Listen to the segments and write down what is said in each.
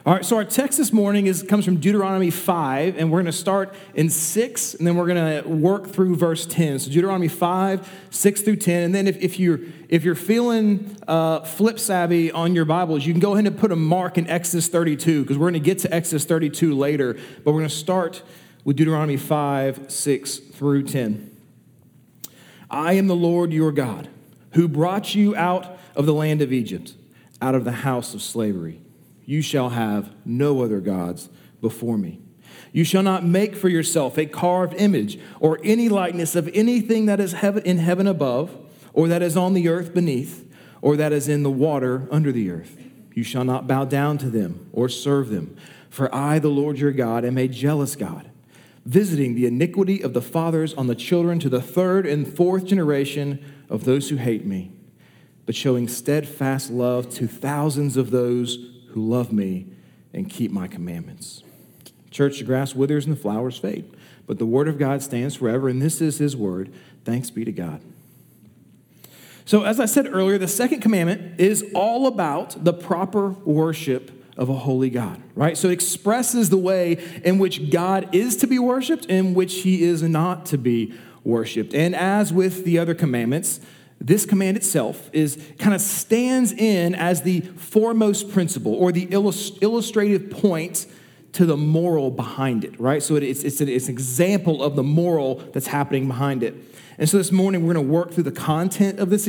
All right, so our text this morning comes from Deuteronomy 5, and we're going to start in 6, and then we're going to work through verse 10. So Deuteronomy 5, 6 through 10, and then if you're feeling flip savvy on your Bibles, you can go ahead and put a mark in Exodus 32, because we're going to get to Exodus 32 later, but we're going to start with Deuteronomy 5, 6 through 10. I am the Lord your God, who brought you out of the land of Egypt, out of the house of slavery. You shall have no other gods before me. You shall not make for yourself a carved image or any likeness of anything that is in heaven above, or that is on the earth beneath, or that is in the water under the earth. You shall not bow down to them or serve them. For I, the Lord your God, am a jealous God, visiting the iniquity of the fathers on the children to the third and fourth generation of those who hate me, but showing steadfast love to thousands of those who love me and keep my commandments. Church, the grass withers and the flowers fade, but the word of God stands forever, and this is his word. Thanks be to God. So as I said earlier, the second commandment is all about the proper worship of a holy God, right? So it expresses the way in which God is to be worshiped and in which he is not to be worshiped. And as with the other commandments, this command itself stands in as the foremost principle or the illustrative point to the moral behind it, right? So it's an example of the moral that's happening behind it. And so this morning we're going to work through the content of this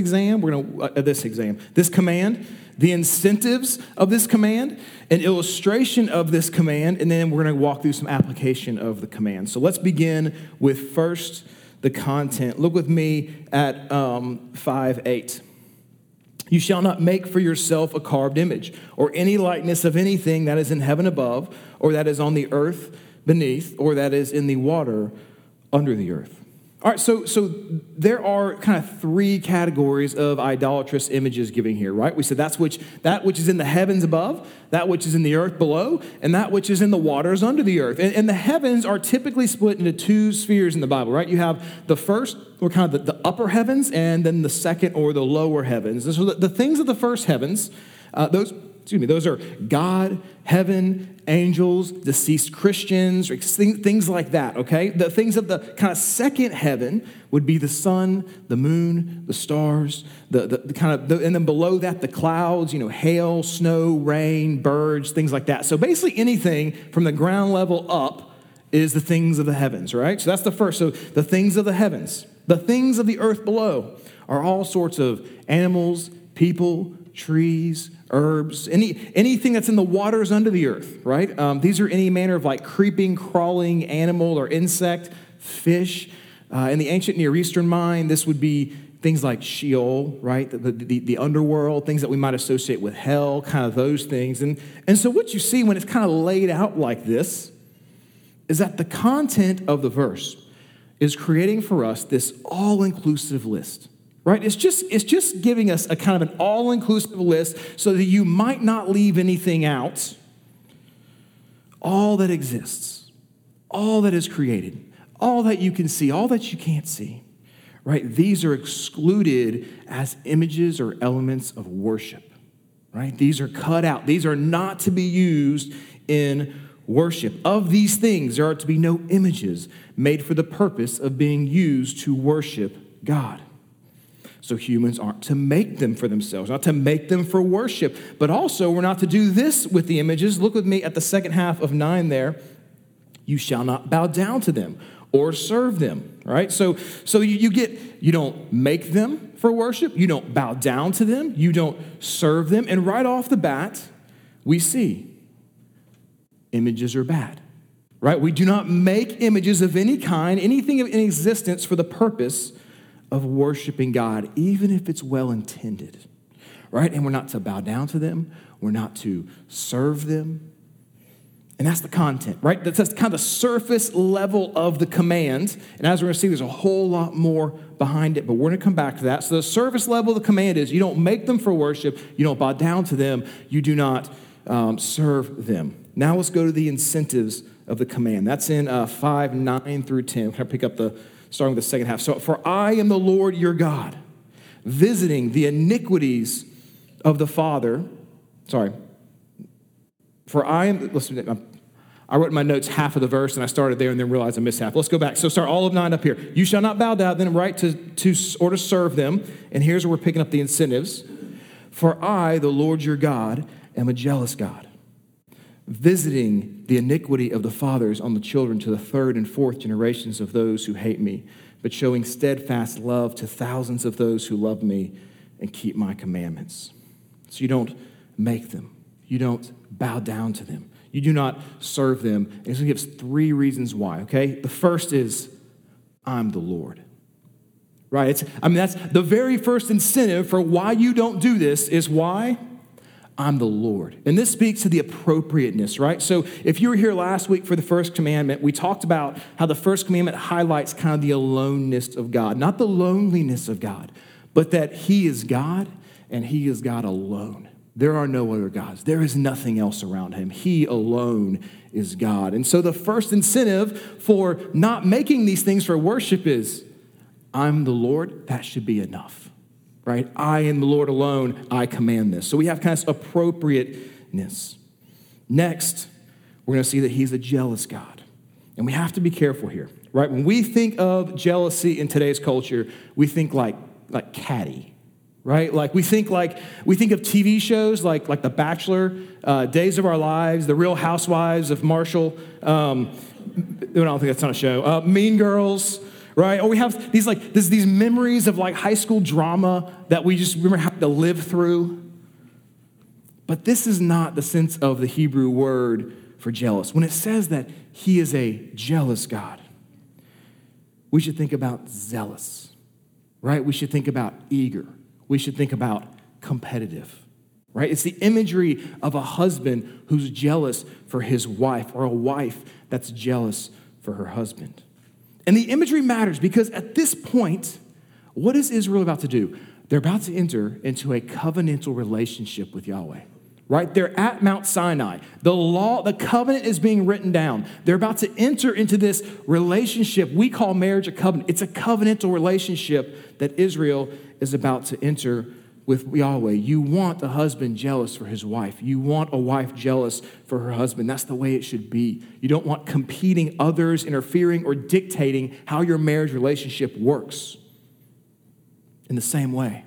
command, the incentives of this command, an illustration of this command, and then we're going to walk through some application of the command. So let's begin with first the content. Look with me at 5:8. You shall not make for yourself a carved image or any likeness of anything that is in heaven above, or that is on the earth beneath, or that is in the water under the earth. All right, so there are kind of three categories of idolatrous images given here, right? We said that which is in the heavens above, that which is in the earth below, and that which is in the waters under the earth. And the heavens are typically split into two spheres in the Bible, right? You have the first, or kind of the upper heavens, and then the second, or the lower heavens. And so the things of the first heavens, those are God, heaven, angels, deceased Christians, or things like that, okay? The things of the kind of second heaven would be the sun, the moon, the stars, and then below that, the clouds, hail, snow, rain, birds, things like that. So basically anything from the ground level up is the things of the heavens, right? So that's the first. So the things of the heavens. The things of the earth below are all sorts of animals, people, trees, herbs, anything that's in the waters under the earth, right? These are any manner of like creeping, crawling animal or insect, fish. In the ancient Near Eastern mind, this would be things like Sheol, right? The underworld, things that we might associate with hell, kind of those things. And so what you see when it's kind of laid out like this is that the content of the verse is creating for us this all-inclusive list. Right? It's just giving us a kind of an all-inclusive list so that you might not leave anything out. All that exists, all that is created, all that you can see, all that you can't see, right? These are excluded as images or elements of worship, right? These are cut out. These are not to be used in worship. Of these things, there are to be no images made for the purpose of being used to worship God. So humans aren't to make them for themselves, not to make them for worship, but also we're not to do this with the images. Look with me at the second half of 9 there. You shall not bow down to them or serve them, right? So you don't make them for worship, you don't bow down to them, you don't serve them, and right off the bat, we see images are bad, right? We do not make images of any kind, anything in existence for the purpose of worshiping God, even if it's well-intended, right? And we're not to bow down to them. We're not to serve them. And that's the content, right? That's kind of the surface level of the command. And as we're going to see, there's a whole lot more behind it, but we're going to come back to that. So the surface level of the command is you don't make them for worship. You don't bow down to them. You do not serve them. Now let's go to the incentives of the command. That's in 5, 9 through 10. We're going to pick up starting with the second half. So, for I am the Lord your God, visiting the iniquities of the For I am, listen, I wrote in my notes half of the verse, and I started there and then realized I missed half. Let's go back. So start all of 9 up here. You shall not bow down, then right to serve them. And here's where we're picking up the incentives. For I, the Lord your God, am a jealous God, visiting the iniquity of the fathers on the children to the 3rd and 4th generations of those who hate me, but showing steadfast love to thousands of those who love me and keep my commandments. So you don't make them. You don't bow down to them. You do not serve them. And he gives 3 reasons why, okay? The first is, I'm the Lord. Right? That's the very first incentive for why you don't do this is why? I'm the Lord. And this speaks to the appropriateness, right? So if you were here last week for the first commandment, we talked about how the first commandment highlights kind of the aloneness of God, not the loneliness of God, but that he is God and he is God alone. There are no other gods. There is nothing else around him. He alone is God. And so the first incentive for not making these things for worship is, I'm the Lord. That should be enough, right? I am the Lord alone. I command this. So we have kind of appropriateness. Next, we're going to see that he's a jealous God. And we have to be careful here, right? When we think of jealousy in today's culture, we think like catty. Right? Like we think of TV shows like The Bachelor, Days of Our Lives, The Real Housewives of Marshall. I don't think that's not a show. Mean Girls, right? Or we have these memories of like high school drama that we just remember having to live through. But this is not the sense of the Hebrew word for jealous. When it says that he is a jealous God, we should think about zealous, right? We should think about eager. We should think about competitive, right? It's the imagery of a husband who's jealous for his wife or a wife that's jealous for her husband. And the imagery matters because at this point, what is Israel about to do? They're about to enter into a covenantal relationship with Yahweh, right? They're at Mount Sinai. The covenant is being written down. They're about to enter into this relationship. We call marriage a covenant. It's a covenantal relationship that Israel is about to enter with Yahweh. You want a husband jealous for his wife. You want a wife jealous for her husband. That's the way it should be. You don't want competing others interfering or dictating how your marriage relationship works. In the same way,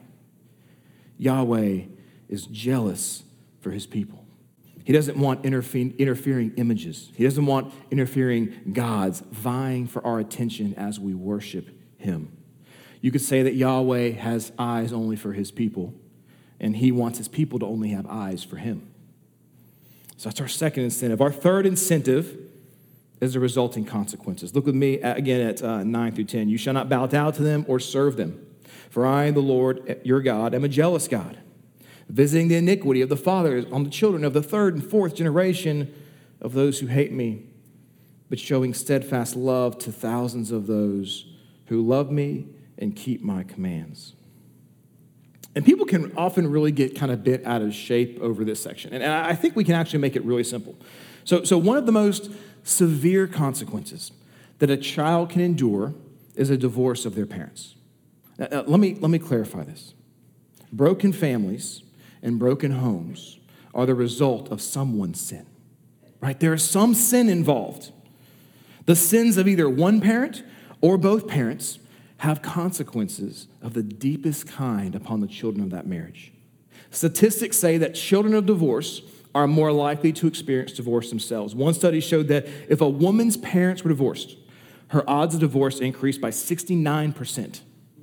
Yahweh is jealous for his people. He doesn't want interfering images. He doesn't want interfering gods vying for our attention as we worship him. You could say that Yahweh has eyes only for his people, and he wants his people to only have eyes for him. So that's our second incentive. Our third incentive is the resulting consequences. Look with me again at 9 through 10. You shall not bow down to them or serve them, for I, the Lord, your God, am a jealous God, visiting the iniquity of the fathers on the children of the 3rd and 4th generation of those who hate me, but showing steadfast love to thousands of those who love me and keep my commands. And people can often really get kind of bent out of shape over this section. And I think we can actually make it really simple. So one of the most severe consequences that a child can endure is a divorce of their parents. Now, let me clarify this. Broken families and broken homes are the result of someone's sin, right? There is some sin involved. The sins of either one parent or both parents have consequences of the deepest kind upon the children of that marriage. Statistics say that children of divorce are more likely to experience divorce themselves. One study showed that if a woman's parents were divorced, her odds of divorce increased by 69%.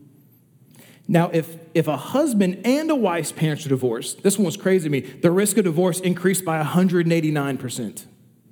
Now, if a husband and a wife's parents were divorced, this one was crazy to me, the risk of divorce increased by 189%.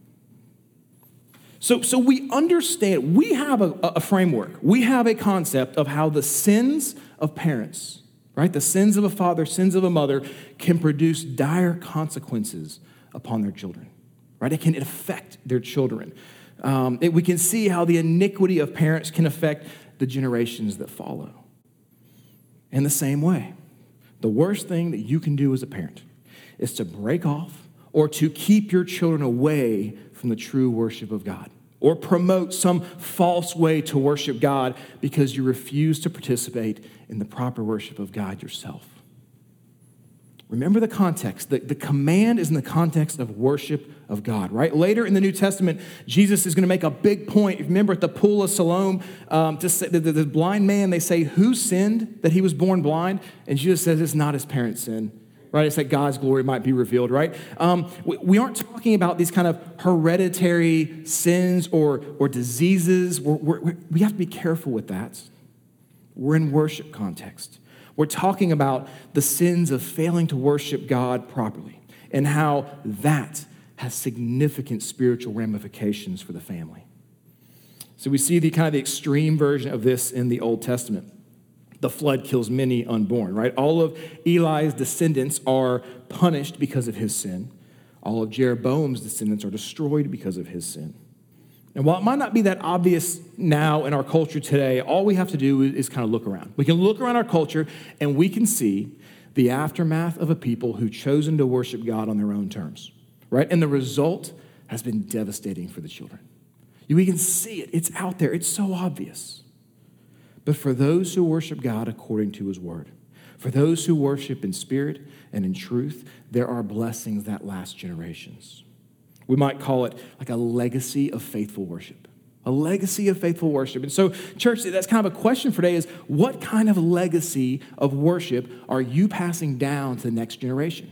So we understand, we have a framework. We have a concept of how the sins of parents, right, the sins of a father, sins of a mother, can produce dire consequences upon their children, right? It can affect their children. We can see how the iniquity of parents can affect the generations that follow. In the same way, the worst thing that you can do as a parent is to break off or to keep your children away from the true worship of God, or promote some false way to worship God because you refuse to participate in the proper worship of God yourself. Remember the context. The command is in the context of worship of God, right? Later in the New Testament, Jesus is going to make a big point. Remember at the pool of Siloam, to say, the blind man, they say, who sinned that he was born blind? And Jesus says it's not his parents' sin, right? It's that God's glory might be revealed, right? We aren't talking about these kind of hereditary sins or diseases. We have to be careful with that. We're in worship context. We're talking about the sins of failing to worship God properly and how that has significant spiritual ramifications for the family. So we see the kind of the extreme version of this in the Old Testament. The flood kills many unborn, right? All of Eli's descendants are punished because of his sin. All of Jeroboam's descendants are destroyed because of his sin. And while it might not be that obvious now in our culture today, all we have to do is kind of look around. We can look around our culture and we can see the aftermath of a people who've chosen to worship God on their own terms, right? And the result has been devastating for the children. We can see it. It's out there. It's so obvious. But for those who worship God according to his word, for those who worship in spirit and in truth, there are blessings that last generations. We might call it like a legacy of faithful worship. A legacy of faithful worship. And so, church, that's kind of a question for today is, what kind of legacy of worship are you passing down to the next generation?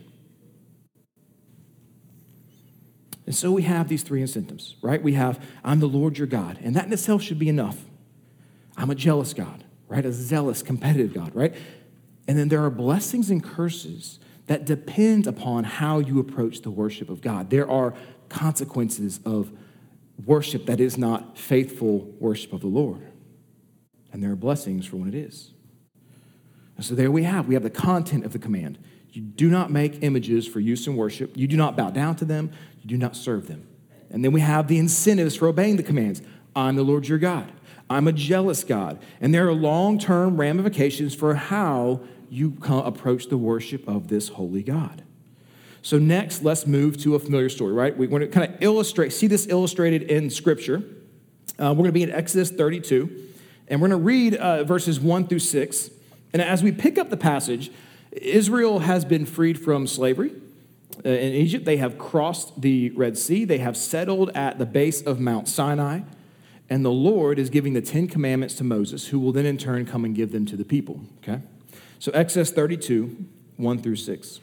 And so we have these three incentives, right? We have, I'm the Lord your God, and that in itself should be enough. I'm a jealous God, right? A zealous, competitive God, right? And then there are blessings and curses that depend upon how you approach the worship of God. There are consequences of worship that is not faithful worship of the Lord. And there are blessings for when it is. And so there we have the content of the command. You do not make images for use in worship. You do not bow down to them. You do not serve them. And then we have the incentives for obeying the commands. I'm the Lord your God. I'm a jealous God. And there are long-term ramifications for how you approach the worship of this holy God. So next, let's move to a familiar story, right? We're going to kind of see this illustrated in Scripture. We're going to be in Exodus 32, and we're going to read verses 1 through 6. And as we pick up the passage, Israel has been freed from slavery in Egypt. They have crossed the Red Sea. They have settled at the base of Mount Sinai. And the Lord is giving the 10 commandments to Moses, who will then in turn come and give them to the people, okay? So Exodus 32, 1 through 6.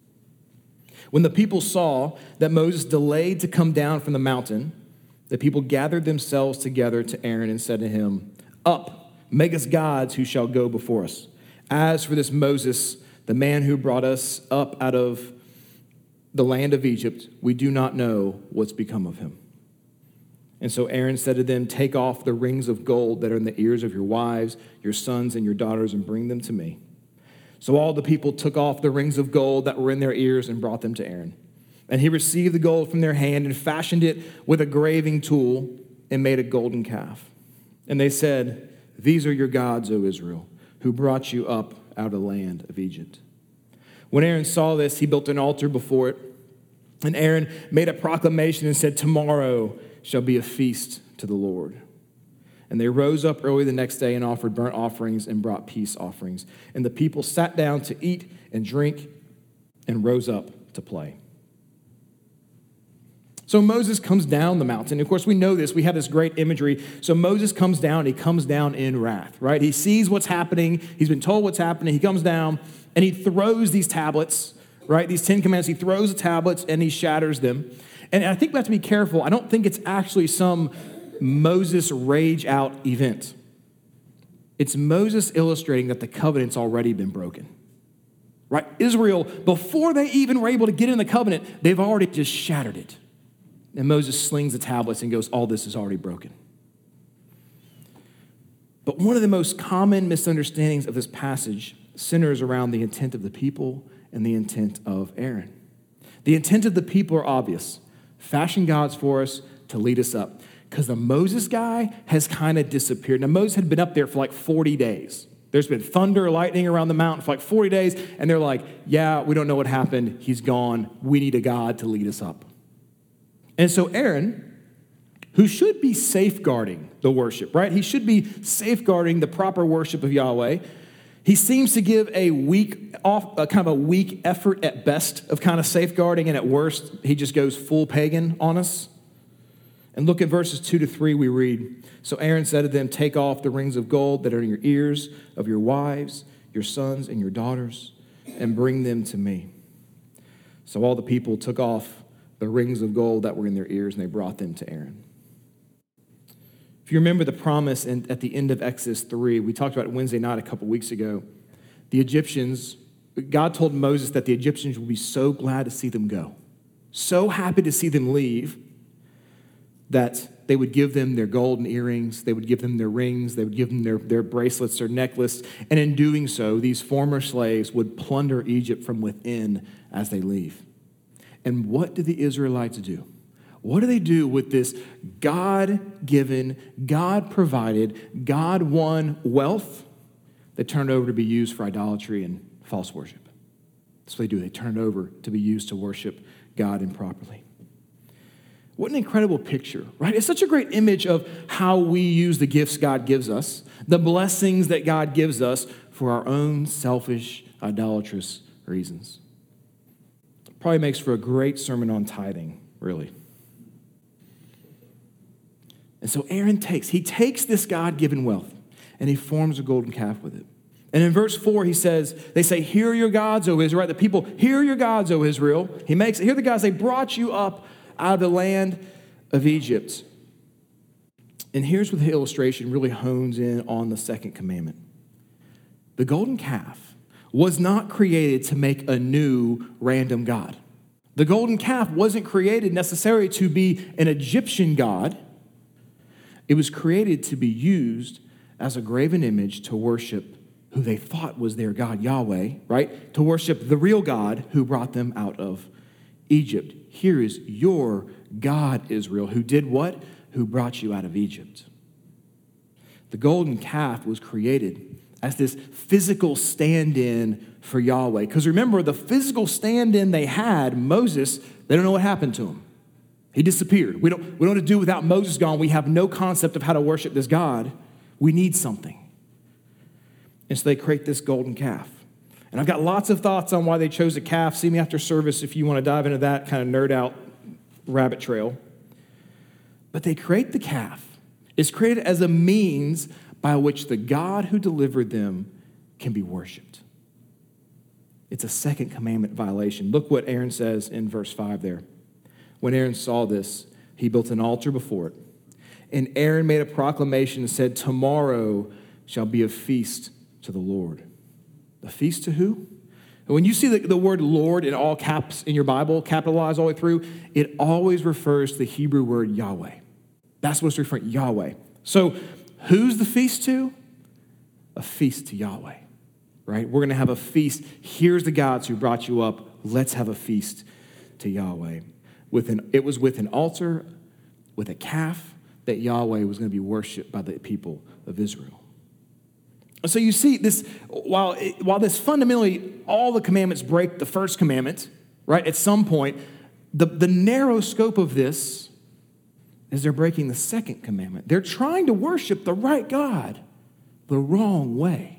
When the people saw that Moses delayed to come down from the mountain, the people gathered themselves together to Aaron and said to him, "Up, make us gods who shall go before us. As for this Moses, the man who brought us up out of the land of Egypt, we do not know what's become of him." And so Aaron said to them, "Take off the rings of gold that are in the ears of your wives, your sons, and your daughters, and bring them to me." So all the people took off the rings of gold that were in their ears and brought them to Aaron. And he received the gold from their hand and fashioned it with a graving tool and made a golden calf. And they said, "These are your gods, O Israel, who brought you up out of the land of Egypt." When Aaron saw this, he built an altar before it. And Aaron made a proclamation and said, "Tomorrow shall be a feast to the Lord." And they rose up early the next day and offered burnt offerings and brought peace offerings. And the people sat down to eat and drink and rose up to play. So Moses comes down the mountain. Of course, we know this. We have this great imagery. So Moses comes down. He comes down in wrath, right? He sees what's happening. He's been told what's happening. He comes down and he throws these tablets, right? These 10 commandments. He throws the tablets and he shatters them. And I think we have to be careful. I don't think it's actually some Moses rage out event. It's Moses illustrating that the covenant's already been broken, right? Israel, before they even were able to get in the covenant, they've already just shattered it. And Moses slings the tablets and goes, all this is already broken. But one of the most common misunderstandings of this passage centers around the intent of the people and the intent of Aaron. The intent of the people are obvious. Fashion gods for us to lead us up. Because the Moses guy has kind of disappeared. Now, Moses had been up there for like 40 days. There's been thunder, lightning around the mountain for like 40 days. And they're like, yeah, we don't know what happened. He's gone. We need a God to lead us up. And so Aaron, who should be safeguarding the worship, right? He should be safeguarding the proper worship of Yahweh. He seems to give a kind of a weak effort at best of kind of safeguarding, and at worst, he just goes full pagan on us. And look at verses 2-3, we read, "So Aaron said to them, 'Take off the rings of gold that are in your ears of your wives, your sons, and your daughters, and bring them to me.' So all the people took off the rings of gold that were in their ears, and they brought them to Aaron." If you remember the promise at the end of Exodus 3, we talked about it Wednesday night a couple weeks ago. The Egyptians, God told Moses that the Egyptians would be so glad to see them go, so happy to see them leave, that they would give them their golden earrings, they would give them their rings, they would give them their bracelets, their necklace, and in doing so, these former slaves would plunder Egypt from within as they leave. And what did the Israelites do? What do they do with this God-given, God-provided, God-won wealth that turned over to be used for idolatry and false worship? That's what they do. They turn it over to be used to worship God improperly. What an incredible picture, right? It's such a great image of how we use the gifts God gives us, the blessings that God gives us for our own selfish, idolatrous reasons. Probably makes for a great sermon on tithing, really. And so Aaron takes this God-given wealth, and he forms a golden calf with it. And in verse 4, they say, "Hear your gods, O Israel." Right? The people, "Hear your gods, O Israel." Hear the gods, they brought you up out of the land of Egypt. And here's where the illustration really hones in on the second commandment. The golden calf was not created to make a new random god. The golden calf wasn't created necessarily to be an Egyptian god. It was created to be used as a graven image to worship who they thought was their God, Yahweh, right? To worship the real God who brought them out of Egypt. Here is your God, Israel, who did what? Who brought you out of Egypt. The golden calf was created as this physical stand-in for Yahweh. Because remember, the physical stand-in they had, Moses, they don't know what happened to him. He disappeared. We don't know what to do without Moses gone. We have no concept of how to worship this God. We need something. And so they create this golden calf. And I've got lots of thoughts on why they chose a calf. See me after service if you want to dive into that kind of nerd out rabbit trail. But they create the calf. It's created as a means by which the God who delivered them can be worshiped. It's a second commandment violation. Look what Aaron says in verse 5 there. When Aaron saw this, he built an altar before it. And Aaron made a proclamation and said, "Tomorrow shall be a feast to the Lord." A feast to who? When you see the word Lord in all caps in your Bible, capitalized all the way through, it always refers to the Hebrew word Yahweh. That's what it's referring to, Yahweh. So who's the feast to? A feast to Yahweh, right? We're going to have a feast. Here's the gods who brought you up. Let's have a feast to Yahweh. It was with an altar, with a calf, that Yahweh was going to be worshiped by the people of Israel. So you see this, while this fundamentally, all the commandments break the first commandment, right? At some point, the narrow scope of this is they're breaking the second commandment. They're trying to worship the right God the wrong way.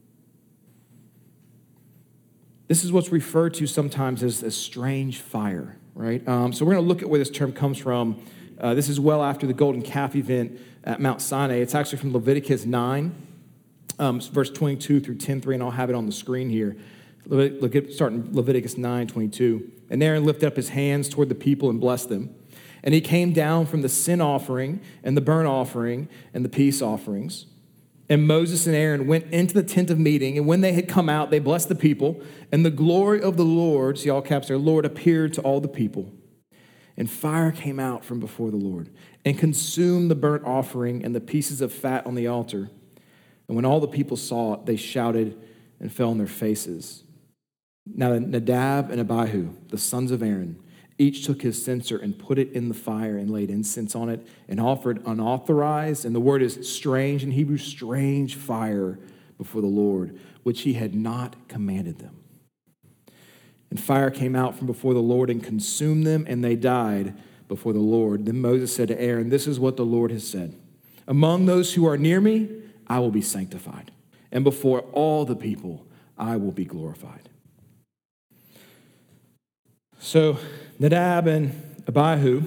This is what's referred to sometimes as strange fire, right? So we're going to look at where this term comes from. This is well after the golden calf event at Mount Sinai. It's actually from Leviticus 9. Verse 22 through 10:3, and I'll have it on the screen here. Starting Leviticus 9:22. "And Aaron lifted up his hands toward the people and blessed them. And he came down from the sin offering and the burnt offering and the peace offerings. And Moses and Aaron went into the tent of meeting, and when they had come out, they blessed the people. And the glory of the Lord," see all caps there, "Lord, appeared to all the people. And fire came out from before the Lord and consumed the burnt offering and the pieces of fat on the altar. And when all the people saw it, they shouted and fell on their faces. Now Nadab and Abihu, the sons of Aaron, each took his censer and put it in the fire and laid incense on it and offered unauthorized," and the word is strange in Hebrew, strange fire before the Lord, which he had not commanded them. And fire came out from before the Lord and consumed them, and they died before the Lord. Then Moses said to Aaron, "This is what the Lord has said. Among those who are near me, I will be sanctified. and before all the people I will be glorified. So Nadab and Abihu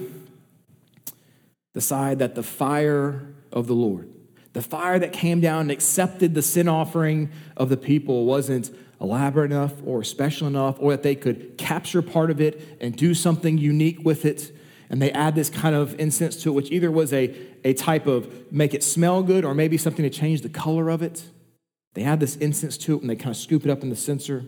decide that the fire of the Lord, the fire that came down and accepted the sin offering of the people, wasn't elaborate enough or special enough, or that they could capture part of it and do something unique with it. And they add this kind of incense to it, which either was a type of make it smell good or maybe something to change the color of it. They add this incense to it and they kind of scoop it up in the censer.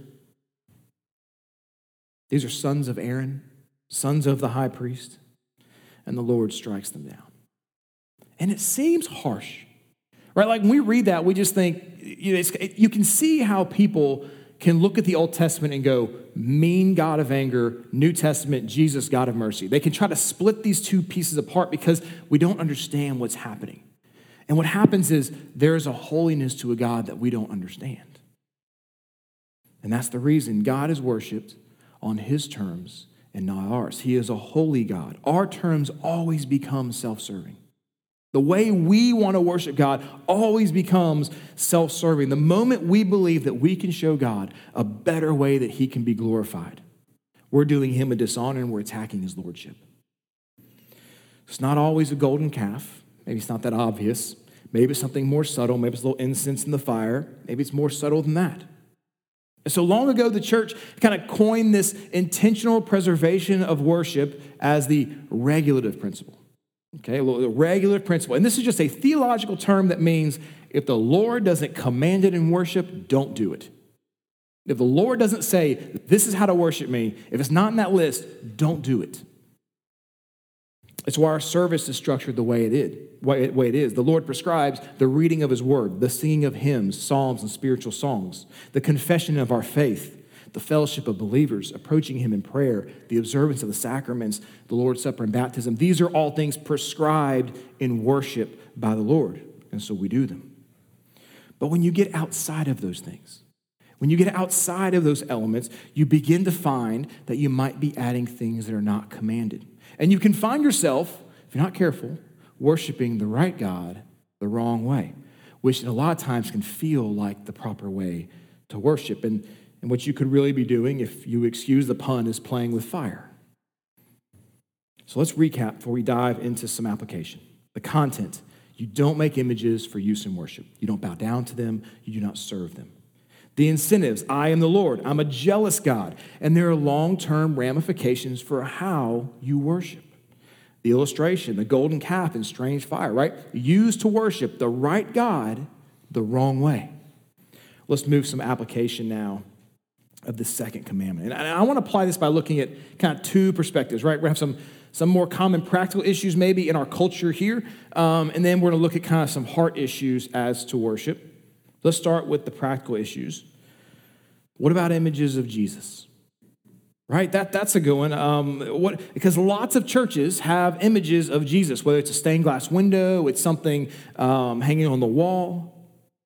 These are sons of Aaron, sons of the high priest, and the Lord strikes them down. And it seems harsh, right? Like when we read that, we just think, you can see how people can look at the Old Testament and go, mean God of anger, New Testament, Jesus, God of mercy. They can try to split these two pieces apart because we don't understand what's happening. And what happens is there's a holiness to a God that we don't understand. And that's the reason God is worshiped on his terms and not ours. He is a holy God. Our terms always become self-serving. The way we want to worship God always becomes self-serving. The moment we believe that we can show God a better way that he can be glorified, we're doing him a dishonor and we're attacking his lordship. It's not always a golden calf. Maybe it's not that obvious. Maybe it's something more subtle. Maybe it's a little incense in the fire. Maybe it's more subtle than that. And so long ago, the church kind of coined this intentional preservation of worship as the regulative principle. Okay, the regulative principle. And this is just a theological term that means if the Lord doesn't command it in worship, don't do it. If the Lord doesn't say, this is how to worship me, if it's not in that list, don't do it. It's why our service is structured the way it is. The Lord prescribes the reading of his word, the singing of hymns, psalms, and spiritual songs, the confession of our faith, the fellowship of believers, approaching him in prayer, the observance of the sacraments, the Lord's Supper and baptism. These are all things prescribed in worship by the Lord, and so we do them. But when you get outside of those things, when you get outside of those elements, you begin to find that you might be adding things that are not commanded. And you can find yourself, if you're not careful, worshiping the right God the wrong way, which a lot of times can feel like the proper way to worship. And what you could really be doing, if you excuse the pun, is playing with fire. So let's recap before we dive into some application. The content: you don't make images for use in worship. You don't bow down to them. You do not serve them. The incentives: I am the Lord. I'm a jealous God. And there are long-term ramifications for how you worship. The illustration: the golden calf and strange fire, right? Used to worship the right God the wrong way. Let's move some application now of the second commandment. And I want to apply this by looking at kind of two perspectives, right? We have some more common practical issues maybe in our culture here, and then we're going to look at kind of some heart issues as to worship. Let's start with the practical issues. What about images of Jesus? Right? That's a good one. Because lots of churches have images of Jesus, whether it's a stained glass window, it's something hanging on the wall.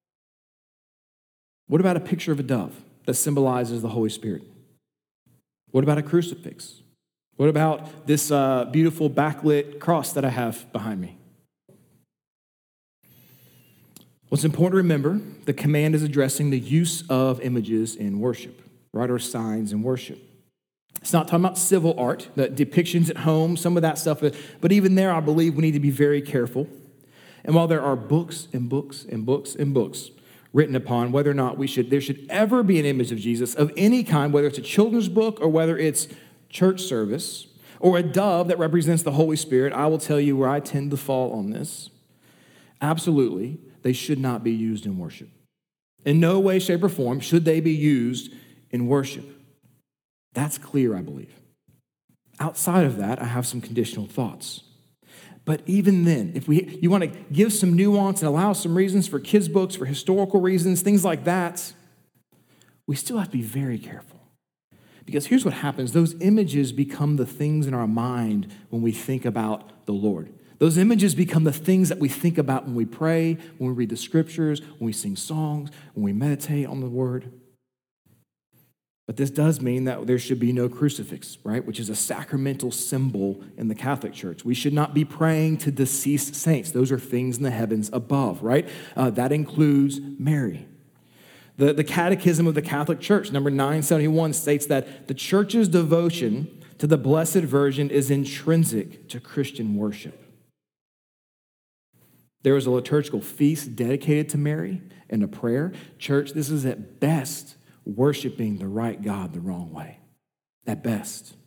What about a picture of a dove that symbolizes the Holy Spirit? What about a crucifix? What about this beautiful backlit cross that I have behind me? What's important to remember, the command is addressing the use of images in worship, right, or signs in worship. It's not talking about civil art, the depictions at home, some of that stuff, but even there, I believe we need to be very careful. And while there are books and books and books and books written upon whether or not there should ever be an image of Jesus of any kind, whether it's a children's book or whether it's church service or a dove that represents the Holy Spirit, I will tell you where I tend to fall on this. Absolutely, they should not be used in worship. In no way, shape, or form should they be used in worship. That's clear, I believe. Outside of that, I have some conditional thoughts. But even then, if you want to give some nuance and allow some reasons for kids' books, for historical reasons, things like that, we still have to be very careful. Because here's what happens. Those images become the things in our mind when we think about the Lord. Those images become the things that we think about when we pray, when we read the scriptures, when we sing songs, when we meditate on the word. But this does mean that there should be no crucifix, right? Which is a sacramental symbol in the Catholic Church. We should not be praying to deceased saints. Those are things in the heavens above, right? That includes Mary. The Catechism of the Catholic Church, number 971, states that the church's devotion to the Blessed Virgin is intrinsic to Christian worship. There is a liturgical feast dedicated to Mary and a prayer. Church, this is at best worshiping the right God the wrong way. At best.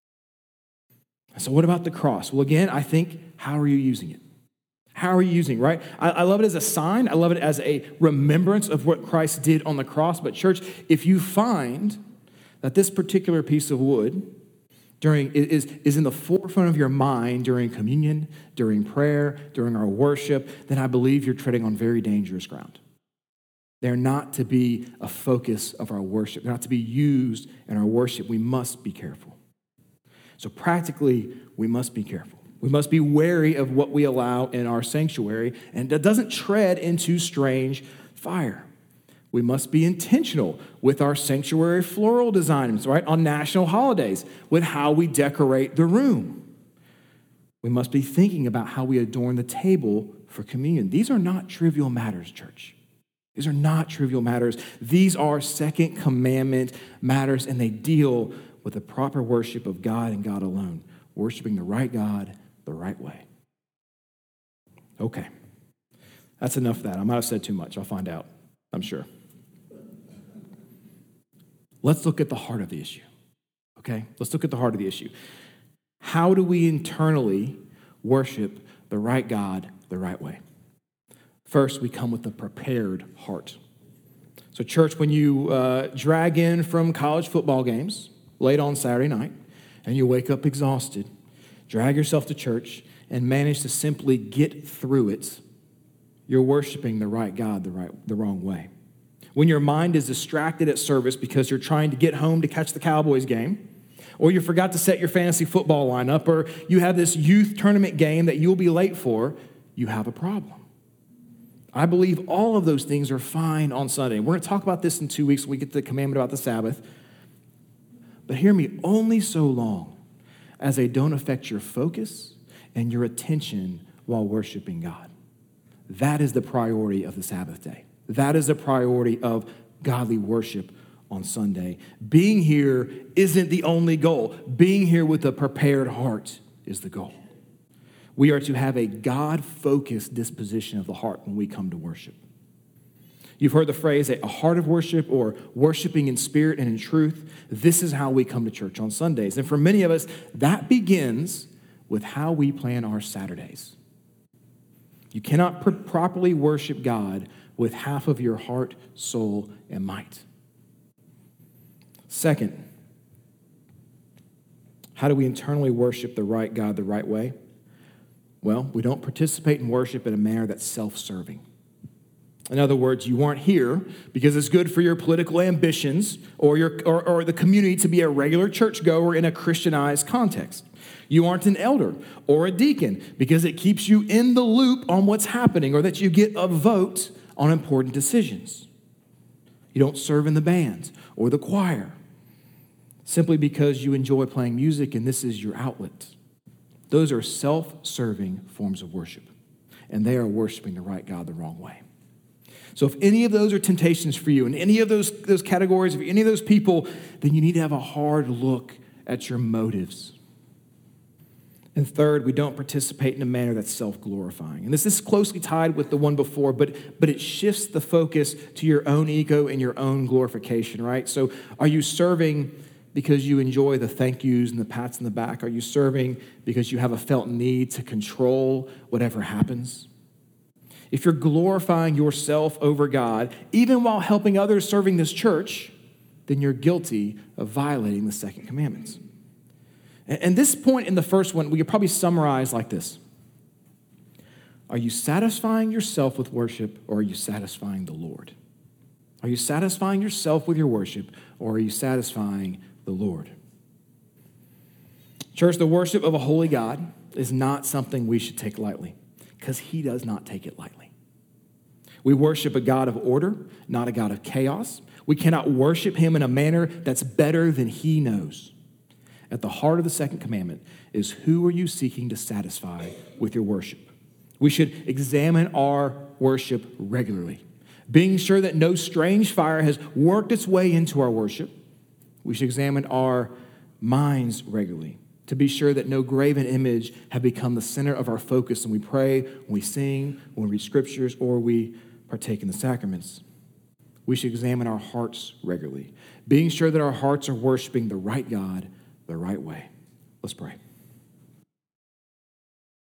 So what about the cross? Well, again, I think, how are you using it? How are you using it, right? I love it as a sign. I love it as a remembrance of what Christ did on the cross. But church, if you find that this particular piece of wood is in the forefront of your mind during communion, during prayer, during our worship, then I believe you're treading on very dangerous ground. They're not to be a focus of our worship. They're not to be used in our worship. We must be careful. So practically, we must be careful. We must be wary of what we allow in our sanctuary, and that doesn't tread into strange fire. We must be intentional with our sanctuary floral designs, right, on national holidays, with how we decorate the room. We must be thinking about how we adorn the table for communion. These are not trivial matters, church. These are not trivial matters. These are second commandment matters, and they deal with the proper worship of God and God alone, worshiping the right God the right way. Okay, that's enough of that. I might have said too much. I'll find out, I'm sure. Let's look at the heart of the issue, okay? Let's look at the heart of the issue. How do we internally worship the right God the right way? First, we come with a prepared heart. So church, when you drag in from college football games late on Saturday night and you wake up exhausted, drag yourself to church and manage to simply get through it, you're worshiping the right God the wrong way. When your mind is distracted at service because you're trying to get home to catch the Cowboys game, or you forgot to set your fantasy football lineup, or you have this youth tournament game that you'll be late for, you have a problem. I believe all of those things are fine on Sunday. We're going to talk about this in 2 weeks when we get to the commandment about the Sabbath. But hear me, only so long as they don't affect your focus and your attention while worshiping God. That is the priority of the Sabbath day. That is the priority of godly worship on Sunday. Being here isn't the only goal. Being here with a prepared heart is the goal. We are to have a God-focused disposition of the heart when we come to worship. You've heard the phrase, a heart of worship or worshiping in spirit and in truth. This is how we come to church on Sundays. And for many of us, that begins with how we plan our Saturdays. You cannot properly worship God with half of your heart, soul, and might. Second, how do we internally worship the right God the right way? Well, we don't participate in worship in a manner that's self-serving. In other words, you aren't here because it's good for your political ambitions or the community to be a regular churchgoer in a Christianized context. You aren't an elder or a deacon because it keeps you in the loop on what's happening or that you get a vote on important decisions. You don't serve in the band or the choir simply because you enjoy playing music and this is your outlet. Those are self-serving forms of worship, and they are worshiping the right God the wrong way. So if any of those are temptations for you, in any of those categories, of any of those people, then you need to have a hard look at your motives. And third, we don't participate in a manner that's self-glorifying. And this is closely tied with the one before, but it shifts the focus to your own ego and your own glorification, right? So are you serving because you enjoy the thank yous and the pats in the back? Are you serving because you have a felt need to control whatever happens? If you're glorifying yourself over God, even while helping others serving this church, then you're guilty of violating the second commandment. And this point in the first one, we could probably summarize like this. Are you satisfying yourself with worship, or are you satisfying the Lord? Are you satisfying yourself with your worship, or are you satisfying the Lord? Church, the worship of a holy God is not something we should take lightly, because he does not take it lightly. We worship a God of order, not a God of chaos. We cannot worship him in a manner that's better than he knows. At the heart of the second commandment is, who are you seeking to satisfy with your worship? We should examine our worship regularly. Being sure that no strange fire has worked its way into our worship, we should examine our minds regularly to be sure that no graven image have become the center of our focus when we pray, when we sing, when we read scriptures, or we partake in the sacraments. We should examine our hearts regularly, being sure that our hearts are worshiping the right God the right way. Let's pray.